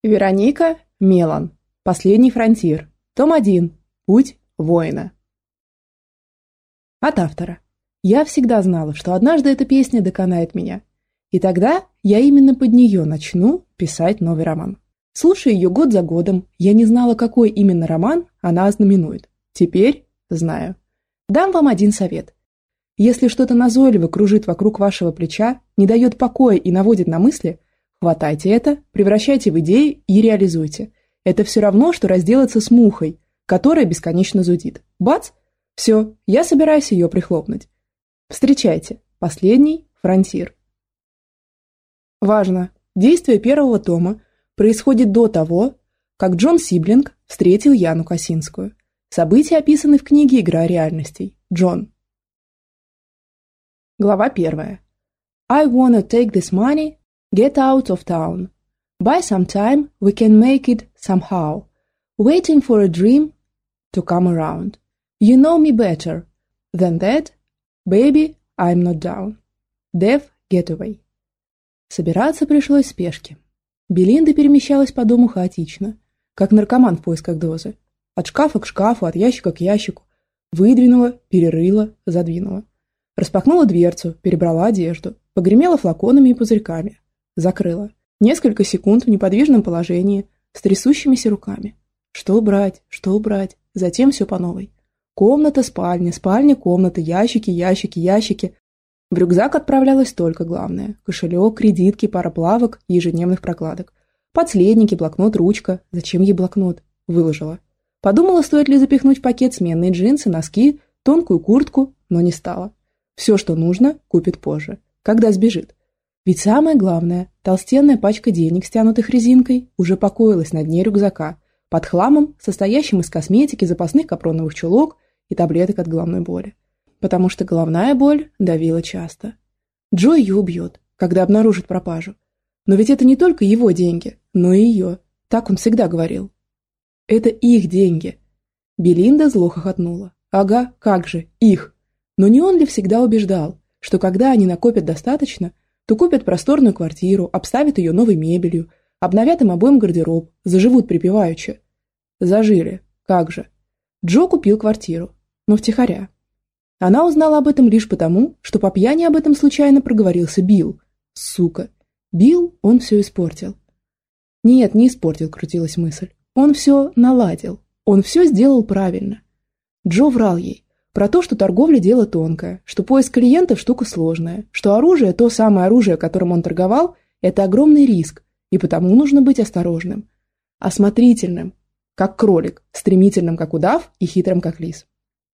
Вероника Мелан. Последний фронтир. Том 1. Путь воина. От автора. Я всегда знала, что однажды эта песня доконает меня. И тогда я именно под нее начну писать новый роман. Слушая ее год за годом, я не знала, какой именно роман она ознаменует. Теперь знаю. Дам вам один совет. Если что-то назойливо кружит вокруг вашего плеча, не дает покоя и наводит на мысли, хватайте это, превращайте в идеи и реализуйте. Это все равно, что разделаться с мухой, которая бесконечно зудит. Бац! Все, я собираюсь ее прихлопнуть. Встречайте, последний фронтир. Важно! Действие первого тома происходит до того, как Джон Сиблинг встретил Яну Косинскую. События описаны в книге «Игра реальностей». Джон. Глава 1. I wanna take this money, get out of town. By some time we can make it somehow. Waiting for a dream to come around. You know me better than that. Baby, I'm not down. Dev Getaway. Собираться пришлось в спешке. Белинда перемещалась по дому хаотично, как наркоман в поисках дозы. От шкафа к шкафу, от ящика к ящику. Выдвинула, перерыла, задвинула. Распахнула дверцу, перебрала одежду, погремела флаконами и пузырьками. Закрыла. Несколько секунд в неподвижном положении, с трясущимися руками. Что убрать, что убрать, затем все по новой. Комната, спальня, спальня, комната, ящики, ящики, ящики. В рюкзак отправлялось только главное. Кошелек, кредитки, пара плавок и ежедневных прокладок. Подследники, блокнот, ручка. Зачем ей блокнот? Выложила. Подумала, стоит ли запихнуть в пакет сменные джинсы, носки, тонкую куртку, но не стала. Все, что нужно, купит позже, когда сбежит. Ведь самое главное, толстенная пачка денег, стянутых резинкой, уже покоилась на дне рюкзака, под хламом, состоящим из косметики, запасных капроновых чулок и таблеток от головной боли. Потому что головная боль давила часто. Джо ее убьет, когда обнаружит пропажу. Но ведь это не только его деньги, но и ее. Так он всегда говорил. Это их деньги. Белинда зло хохотнула. Ага, как же, их. Но не он ли всегда убеждал, что когда они накопят достаточно, то купят просторную квартиру, обставят ее новой мебелью, обновят им обоим гардероб, заживут припеваючи. Зажили, как же. Джо купил квартиру, но втихаря. Она узнала об этом лишь потому, что по пьяни об этом случайно проговорился Билл. Сука. Билл, он все испортил. Нет, не испортил, крутилась мысль. Он все наладил. Он все сделал правильно. Джо врал ей. Про то, что торговля – дело тонкое, что поиск клиентов – штука сложная, что оружие, то самое оружие, которым он торговал, это огромный риск, и потому нужно быть осторожным. Осмотрительным, как кролик, стремительным, как удав, и хитрым, как лис.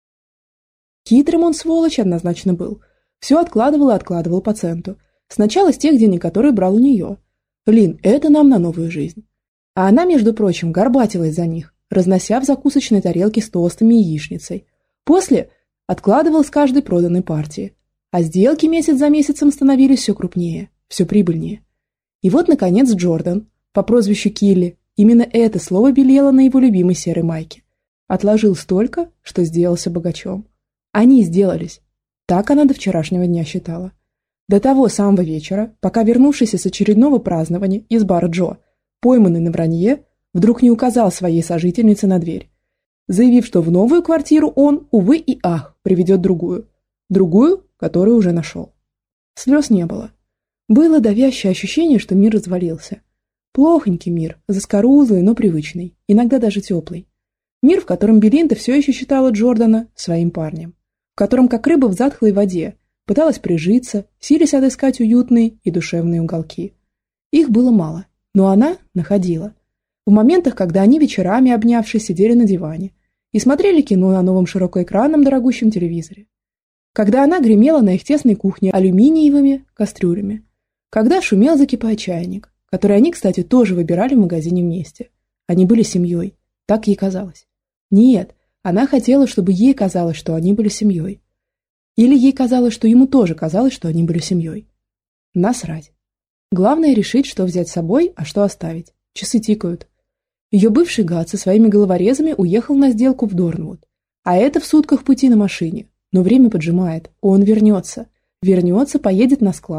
Хитрым он, сволочь, однозначно был. Все откладывал и откладывал пациенту. Сначала с тех денег, которые брал у нее. Лин, это нам на новую жизнь. А она, между прочим, горбатилась за них, разнося в закусочной тарелке с тостами и яичницей. После откладывал с каждой проданной партии, а сделки месяц за месяцем становились все крупнее, все прибыльнее. И вот, наконец, Джордан, по прозвищу Килли, именно это слово белело на его любимой серой майке, отложил столько, что сделался богачом. Они сделались. Так она до вчерашнего дня считала. До того самого вечера, пока вернувшийся с очередного празднования из бара Джо, пойманный на вранье, вдруг не указал своей сожительнице на дверь, заявив, что в новую квартиру он, увы и ах, приведет другую. Другую, которую уже нашел. Слез не было. Было давящее ощущение, что мир развалился. Плохонький мир, заскорузлый, но привычный, иногда даже теплый. Мир, в котором Белинда все еще считала Джордана своим парнем. В котором, как рыба в затхлой воде, пыталась прижиться, силясь отыскать уютные и душевные уголки. Их было мало, но она находила. В моментах, когда они вечерами, обнявшись, сидели на диване и смотрели кино на новом широкоэкранном дорогущем телевизоре. Когда она гремела на их тесной кухне алюминиевыми кастрюлями. Когда шумел, закипая чайник, который они, кстати, тоже выбирали в магазине вместе. Они были семьей. Так ей казалось. Нет, она хотела, чтобы ей казалось, что они были семьей. Или ей казалось, что ему тоже казалось, что они были семьей. Насрать. Главное решить, что взять с собой, а что оставить. Часы тикают. Ее бывший гад со своими головорезами уехал на сделку в Дорнвуд. А это в сутках пути на машине. Но время поджимает. Он вернется. Вернется, поедет на склад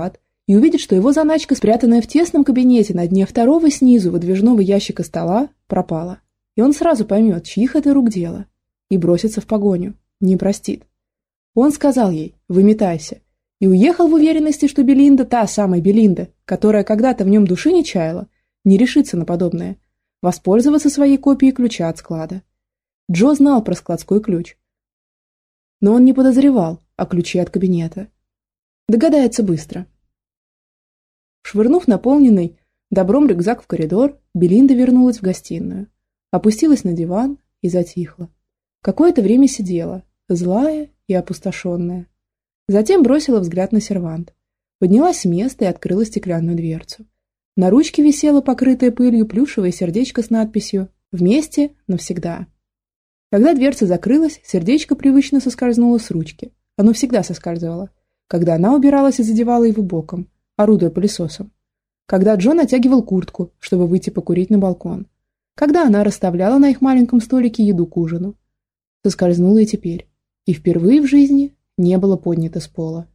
и увидит, что его заначка, спрятанная в тесном кабинете на дне второго снизу выдвижного ящика стола, пропала. И он сразу поймет, чьих это рук дело, и бросится в погоню, не простит. Он сказал ей: «Выметайся», и уехал в уверенности, что Белинда, та самая Белинда, которая когда-то в нем души не чаяла, не решится на подобное, воспользоваться своей копией ключа от склада. Джо знал про складской ключ, но он не подозревал о ключе от кабинета. Догадается быстро. Швырнув наполненный добром рюкзак в коридор, Белинда вернулась в гостиную, опустилась на диван и затихла. Какое-то время сидела, злая и опустошенная. Затем бросила взгляд на сервант, поднялась с места и открыла стеклянную дверцу. На ручке висело покрытое пылью плюшевое сердечко с надписью «Вместе навсегда». Когда дверца закрылась, сердечко привычно соскользнуло с ручки. Оно всегда соскальзывало, когда она убиралась и задевала его боком, орудуя пылесосом. Когда Джо натягивал куртку, чтобы выйти покурить на балкон. Когда она расставляла на их маленьком столике еду к ужину. Соскользнула и теперь. И впервые в жизни не было поднято с пола.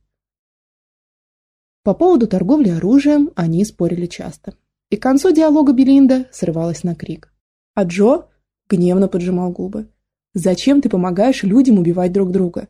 По поводу торговли оружием они спорили часто. И к концу диалога Белинда срывалась на крик. А Джо гневно поджимал губы. «Зачем ты помогаешь людям убивать друг друга?»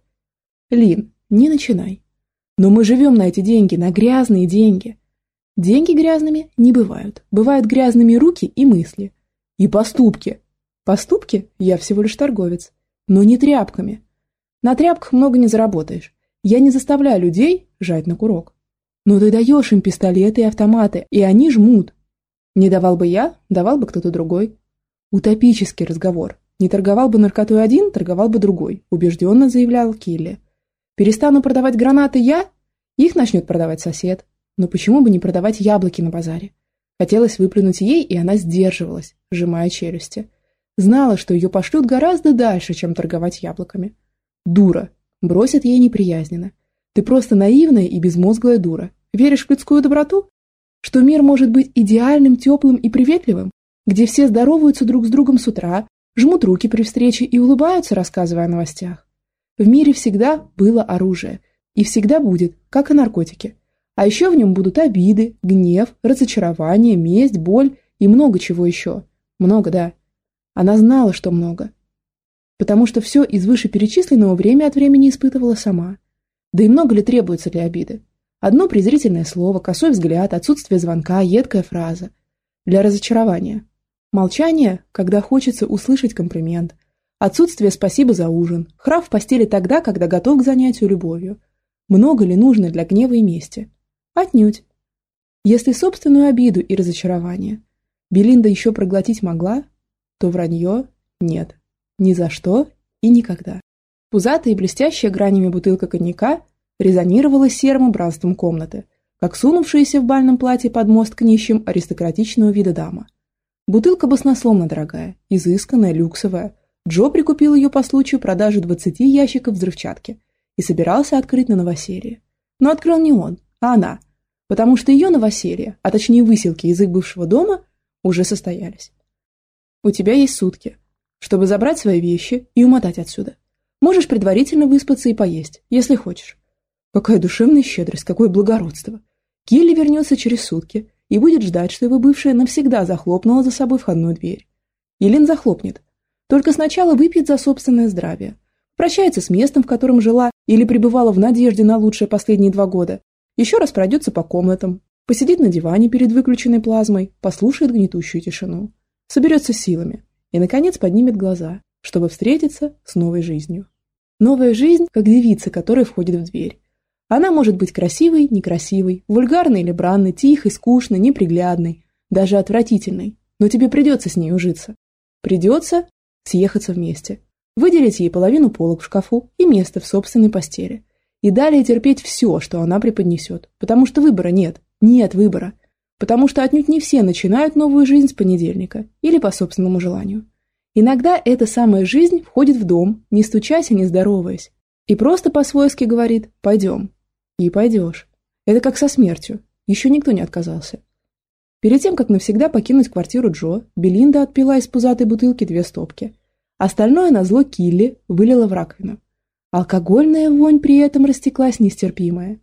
«Лин, не начинай. Но мы живем на эти деньги, на грязные деньги. Деньги грязными не бывают. Бывают грязными руки и мысли. И поступки. Поступки? Я всего лишь торговец. Но не тряпками. На тряпках много не заработаешь. Я не заставляю людей жать на курок. Но ты даешь им пистолеты и автоматы, и они жмут. Не давал бы я, давал бы кто-то другой. Утопический разговор. Не торговал бы наркотой один, торговал бы другой, убежденно заявлял Килли. Перестану продавать гранаты я, их начнет продавать сосед. Но почему бы не продавать яблоки на базаре? Хотелось выплюнуть ей, и она сдерживалась, сжимая челюсти. Знала, что ее пошлют гораздо дальше, чем торговать яблоками. Дура. Бросят ей неприязненно. Ты просто наивная и безмозглая дура. Веришь в людскую доброту? Что мир может быть идеальным, теплым и приветливым, где все здороваются друг с другом с утра, жмут руки при встрече и улыбаются, рассказывая о новостях. В мире всегда было оружие. И всегда будет, как и наркотики. А еще в нем будут обиды, гнев, разочарование, месть, боль и много чего еще. Много, да. Она знала, что много. Потому что все из вышеперечисленного время от времени испытывала сама. Да и много ли требуется для обиды? Одно презрительное слово, косой взгляд, отсутствие звонка, едкая фраза. Для разочарования. Молчание, когда хочется услышать комплимент. Отсутствие «спасибо за ужин». Храп в постели тогда, когда готов к занятию любовью. Много ли нужно для гнева и мести? Отнюдь. Если собственную обиду и разочарование Белинда еще проглотить могла, то вранье нет. Ни за что и никогда. Пузатая и блестящая гранями бутылка коньяка резонировала с серым убранством комнаты, как сунувшаяся в бальном платье под мост к нищим аристократичного вида дама. Бутылка баснословно дорогая, изысканная, люксовая. Джо прикупил ее по случаю продажи 20 ящиков взрывчатки и собирался открыть на новоселье. Но открыл не он, а она, потому что ее новоселье, а точнее выселки из их бывшего дома, уже состоялись. У тебя есть сутки, чтобы забрать свои вещи и умотать отсюда. Можешь предварительно выспаться и поесть, если хочешь. Какая душевная щедрость, какое благородство. Килли вернется через сутки и будет ждать, что его бывшая навсегда захлопнула за собой входную дверь. Елен захлопнет. Только сначала выпьет за собственное здравие. Прощается с местом, в котором жила или пребывала в надежде на лучшее последние 2 года. Еще раз пройдется по комнатам, посидит на диване перед выключенной плазмой, послушает гнетущую тишину. Соберется силами и, наконец, поднимет глаза, чтобы встретиться с новой жизнью. Новая жизнь, как девица, которая входит в дверь. Она может быть красивой, некрасивой, вульгарной или бранной, тихой, скучной, неприглядной, даже отвратительной, но тебе придется с ней ужиться. Придется съехаться вместе, выделить ей половину полок в шкафу и место в собственной постели. И далее терпеть все, что она преподнесет, потому что выбора нет, нет выбора, потому что отнюдь не все начинают новую жизнь с понедельника или по собственному желанию. Иногда эта самая жизнь входит в дом, не стучась и не здороваясь, и просто по-свойски говорит «пойдем». И пойдешь. Это как со смертью, еще никто не отказался. Перед тем, как навсегда покинуть квартиру Джо, Белинда отпила из пузатой бутылки 2 стопки. Остальное назло Килли вылила в раковину. Алкогольная вонь при этом растеклась нестерпимая.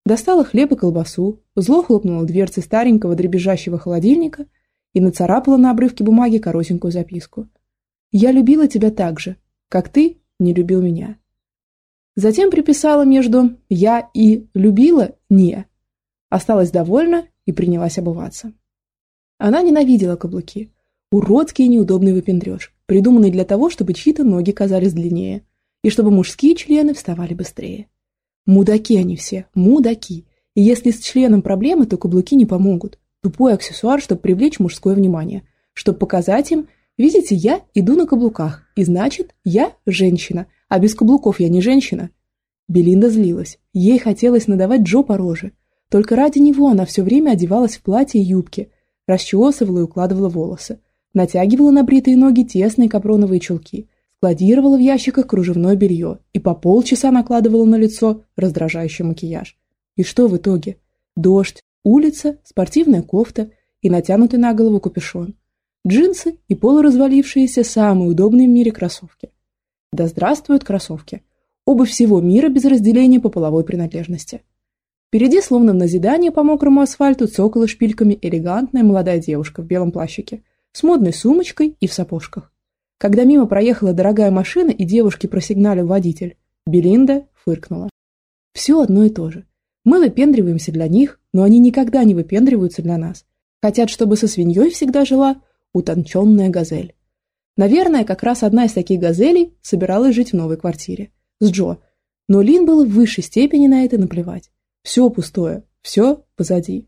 Достала хлеб и колбасу, зло хлопнула дверцей старенького дребезжащего холодильника и нацарапала на обрывке бумаги коротенькую записку. «Я любила тебя так же, как ты не любил меня». Затем приписала между «я» и «любила» «не». Осталась довольна и принялась обуваться. Она ненавидела каблуки. Уродский и неудобный выпендрёж, придуманный для того, чтобы чьи-то ноги казались длиннее, и чтобы мужские члены вставали быстрее. Мудаки они все, мудаки. И если с членом проблемы, то каблуки не помогут. Тупой аксессуар, чтобы привлечь мужское внимание. Чтобы показать им, видите, я иду на каблуках, и значит, я женщина, а без каблуков я не женщина. Белинда злилась. Ей хотелось надавать Джо по роже. Только ради него она все время одевалась в платье и юбки, расчесывала и укладывала волосы, натягивала на бритые ноги тесные капроновые чулки, складировала в ящиках кружевное белье и по полчаса накладывала на лицо раздражающий макияж. И что в итоге? Дождь, улица, спортивная кофта и натянутый на голову капюшон, джинсы и полуразвалившиеся самые удобные в мире кроссовки. Да здравствуют кроссовки! Обувь всего мира без разделения по половой принадлежности. Впереди, словно в назидание по мокрому асфальту, цокала шпильками элегантная молодая девушка в белом плащике, с модной сумочкой и в сапожках. Когда мимо проехала дорогая машина и девушке просигналил водитель, Белинда фыркнула. Все одно и то же. Мы выпендриваемся для них, но они никогда не выпендриваются для нас. Хотят, чтобы со свиньей всегда жила утонченная газель. Наверное, как раз одна из таких газелей собиралась жить в новой квартире. С Джо. Но Лин было в высшей степени на это наплевать. Все пустое, все позади.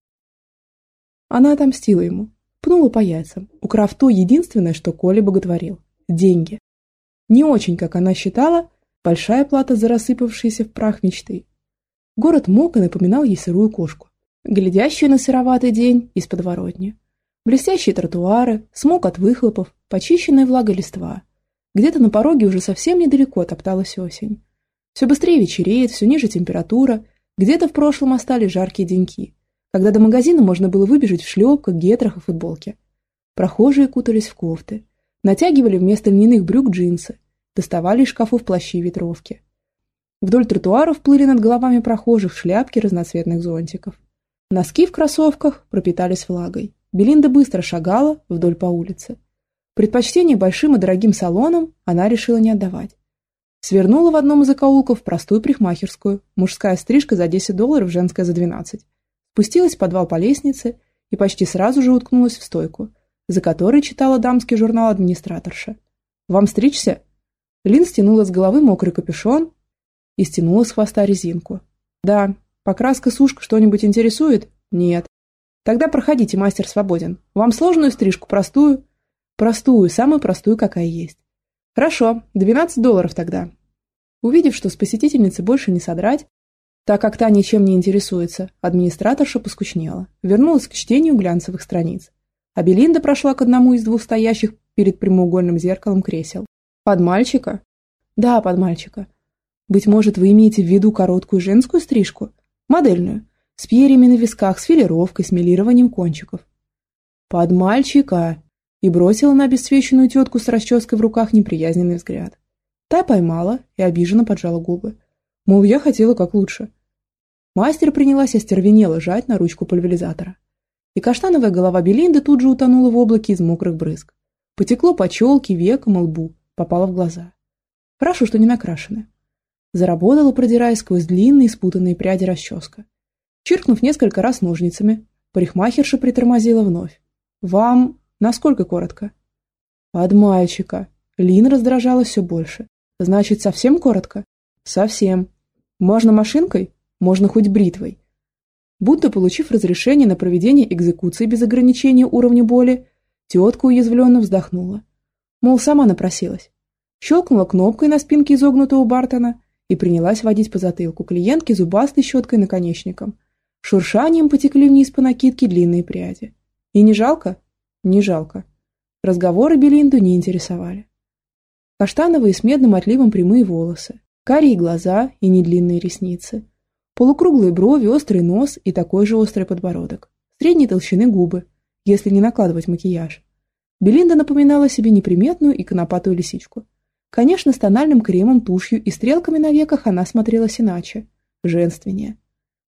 Она отомстила ему, пнула по яйцам, украв то единственное, что Коля боготворил – деньги. Не очень, как она считала, большая плата за рассыпавшиеся в прах мечты. Город мог и напоминал ей сырую кошку, глядящую на сыроватый день из подворотни. Блестящие тротуары, смог от выхлопов, почищенная влагой листва. Где-то на пороге уже совсем недалеко топталась осень. Все быстрее вечереет, все ниже температура. Где-то в прошлом остались жаркие деньки, когда до магазина можно было выбежать в шлепках, гетрах и футболке. Прохожие кутались в кофты, натягивали вместо льняных брюк джинсы, доставали из шкафов плащи и ветровки. Вдоль тротуаров плыли над головами прохожих шляпки разноцветных зонтиков. Носки в кроссовках пропитались влагой. Белинда быстро шагала вдоль по улице. Предпочтение большим и дорогим салонам она решила не отдавать. Свернула в одном из закоулков в простую парикмахерскую, мужская стрижка за $10, женская за 12. Спустилась в подвал по лестнице и почти сразу же уткнулась в стойку, за которой читала дамский журнал администраторша. «Вам стричься?» Лин стянула с головы мокрый капюшон и стянула с хвоста резинку. «Да. Покраска, сушка что-нибудь интересует?» «Нет». «Тогда проходите, мастер свободен. Вам сложную стрижку, простую?» «Простую, самую простую, какая есть». «Хорошо, $12 тогда». Увидев, что с посетительницы больше не содрать, так как та ничем не интересуется, администраторша поскучнела, вернулась к чтению глянцевых страниц. А Белинда прошла к одному из двух стоящих перед прямоугольным зеркалом кресел. «Под мальчика?» «Да, под мальчика. Быть может, вы имеете в виду короткую женскую стрижку? Модельную, с перьями на висках, с филировкой, с мелированием кончиков». «Под мальчика!» И бросила на обесцвеченную тетку с расческой в руках неприязненный взгляд. Та поймала и обиженно поджала губы. Мол, я хотела как лучше. Мастер принялась остервенело жать на ручку пульверизатора. И каштановая голова Белинды тут же утонула в облаке из мокрых брызг. Потекло по челке, векам и лбу, попало в глаза. Хорошо, что не накрашены. Заработала, продираясь сквозь длинные спутанные пряди расческа. Чиркнув несколько раз ножницами, парикмахерша притормозила вновь. «Вам...» Насколько коротко? Под мальчика. Лин раздражалась все больше. Значит, совсем коротко? Совсем. Можно машинкой? Можно хоть бритвой. Будто получив разрешение на проведение экзекуции без ограничения уровня боли, тетка уязвленно вздохнула. Мол, сама напросилась. Щелкнула кнопкой на спинке изогнутого Бартона и принялась водить по затылку клиентки зубастой щеткой-наконечником. Шуршанием потекли вниз по накидке длинные пряди. И не жалко? Не жалко. Разговоры Белинду не интересовали. Каштановые с медным отливом прямые волосы, карие глаза и недлинные ресницы, полукруглые брови, острый нос и такой же острый подбородок, средней толщины губы, если не накладывать макияж. Белинда напоминала себе неприметную и конопатую лисичку. Конечно, с тональным кремом, тушью и стрелками на веках она смотрелась иначе, женственнее.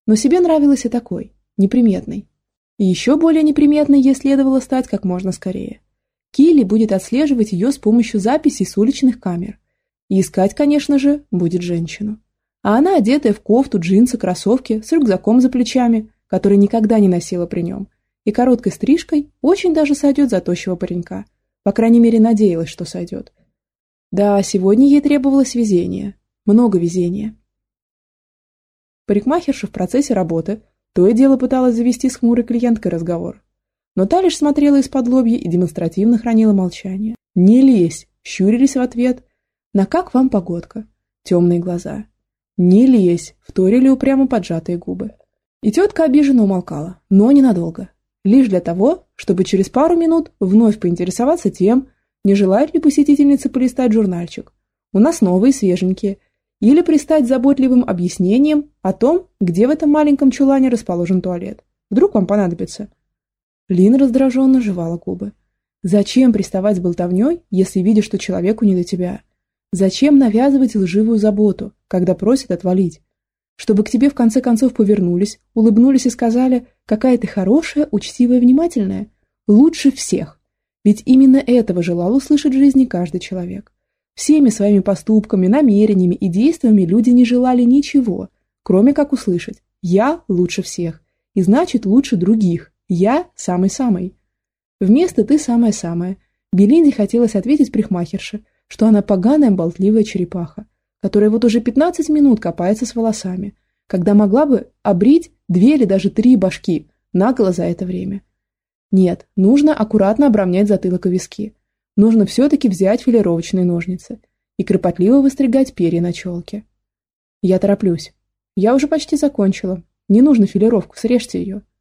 Но себе нравилось и такой, неприметный. И еще более неприметной ей следовало стать как можно скорее. Килли будет отслеживать ее с помощью записей с уличных камер. И искать, конечно же, будет женщину. А она, одетая в кофту, джинсы, кроссовки, с рюкзаком за плечами, который никогда не носила при нем, и короткой стрижкой, очень даже сойдет за тощего паренька. По крайней мере, надеялась, что сойдет. Да, сегодня ей требовалось везение. Много везения. Парикмахерша в процессе работы то и дело пыталась завести с хмурой клиенткой разговор. Но та лишь смотрела из-под лобья и демонстративно хранила молчание. «Не лезь!» – щурились в ответ. «На как вам погодка?» – темные глаза. «Не лезь!» – вторили упрямо поджатые губы. И тетка обиженно умолкала, но ненадолго. Лишь для того, чтобы через пару минут вновь поинтересоваться тем, не желает ли посетительница полистать журнальчик. У нас новые, свеженькие. Или пристать с заботливым объяснением о том, где в этом маленьком чулане расположен туалет. Вдруг вам понадобится. Лина раздраженно жевала губы. Зачем приставать с болтовней, если видишь, что человеку не до тебя? Зачем навязывать лживую заботу, когда просят отвалить? Чтобы к тебе в конце концов повернулись, улыбнулись и сказали, какая ты хорошая, учтивая, внимательная. Лучше всех. Ведь именно этого желал услышать в жизни каждый человек. Всеми своими поступками, намерениями и действиями люди не желали ничего, кроме как услышать «я лучше всех» и значит лучше других, «я самый-самый». Вместо «ты самая-самая» Белинде хотелось ответить парикмахерше, что она поганая болтливая черепаха, которая вот уже 15 минут копается с волосами, когда могла бы обрить 2 или даже 3 башки наголо за это время. Нет, нужно аккуратно обровнять затылок и виски. Нужно все-таки взять филировочные ножницы и кропотливо выстригать перья на челке. Я тороплюсь. Я уже почти закончила. Не нужно филировку, срежьте ее.